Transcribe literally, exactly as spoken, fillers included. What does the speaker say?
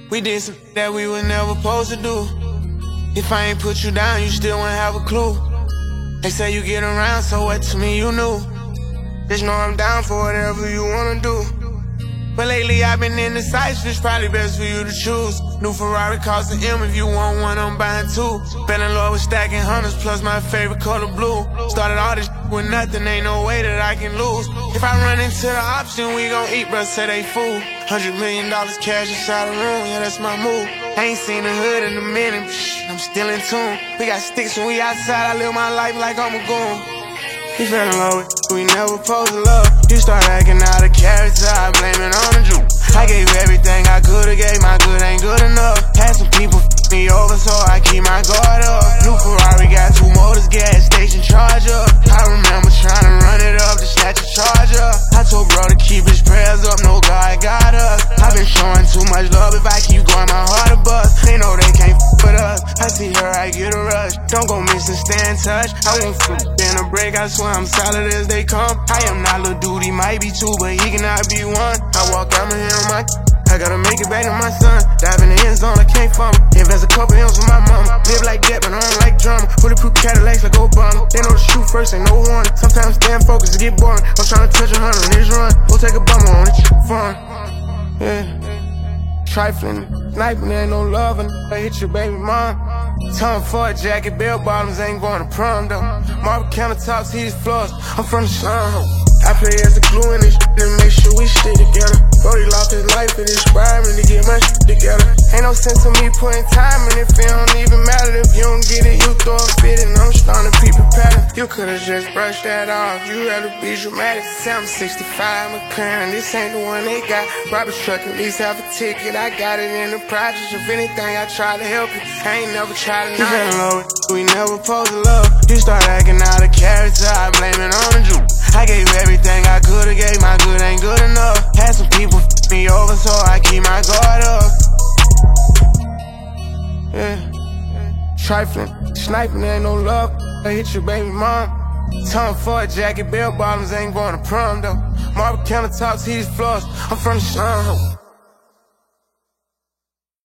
We did some that we were never supposed to do. If I ain't put you down, you still wouldn't have a clue. They say you get around, so what to me you knew. Just know I'm down for whatever you wanna do. But lately I've been indecisive, it's probably best for you to choose. New Ferrari costs an M, if you want one, I'm buying two. Been in love with stacking hundreds, plus my favorite color blue. Started all this with nothing, ain't no way that I can lose. If I run into the option, we gon' eat, bruh, say they fool. Hundred million dollars cash inside the room, yeah, that's my move. Ain't seen the hood in a minute, psh, I'm still in tune. We got sticks when we outside, I live my life like I'm a goon. You fell in love with, we never supposed to love. You start acting out of character, I blame it on the Jew. I gave everything I could've gave, my good ain't good enough. Had some people f me over, so I keep my guard up. New Ferrari got two motors, gas station charger. I remember trying to run it up to snatch a charger. I told bro to keep his prayers up, no God got us. I've been showing too much love, if I keep going my heart will bust. They know they can't f with us, I see her, I get a rush. Don't go miss and stay in touch, I won't f in a break, I swear I'm solid as they come. I am not Lil Dude, he might be two, but he cannot be one. I walk out my hand on my I gotta make it back to my son. Dive in the end zone, I can't fumble. Invest a couple M's with my mama. Live like that, but I don't like drama. Bulletproof Cadillacs like Obama. They know to shoot first, ain't no warning. Sometimes staying focused to get boring. I'm trying to touch a hundred on this run. Go take a bummer on it, fun. Yeah. Trifling, sniping, there ain't no loving. I hit your baby mom. Tom Ford jacket, bell bottoms, ain't going to prom though. Marble countertops, heated floors. I'm from the sun. I play as a glue in this shit and make sure we stick together. Brody lost his life, it inspired me to get my shit together. Ain't no sense in me putting time in if it don't even matter. If you don't get it, you throw a fit and I'm starting to peep a pattern. You could've just brushed that off, you had to be dramatic. Sam sixty-five McLaren, this ain't the one they got. Robert's truck, at least have a ticket, I got it in the project. If anything, I try to help you, I ain't never tried to knock it. You fell in love with, we never supposed to love. You start acting out of character, I blame it on the Jew. I gave everything I could've gave, my good ain't good enough. Had some people f me over, so I keep my guard up. Yeah. Trifling, sniping, there ain't no love. I hit your baby mom. Tom Ford jacket, bell bottoms, ain't going to prom though. Marble countertops, heated floors. I'm from the sun.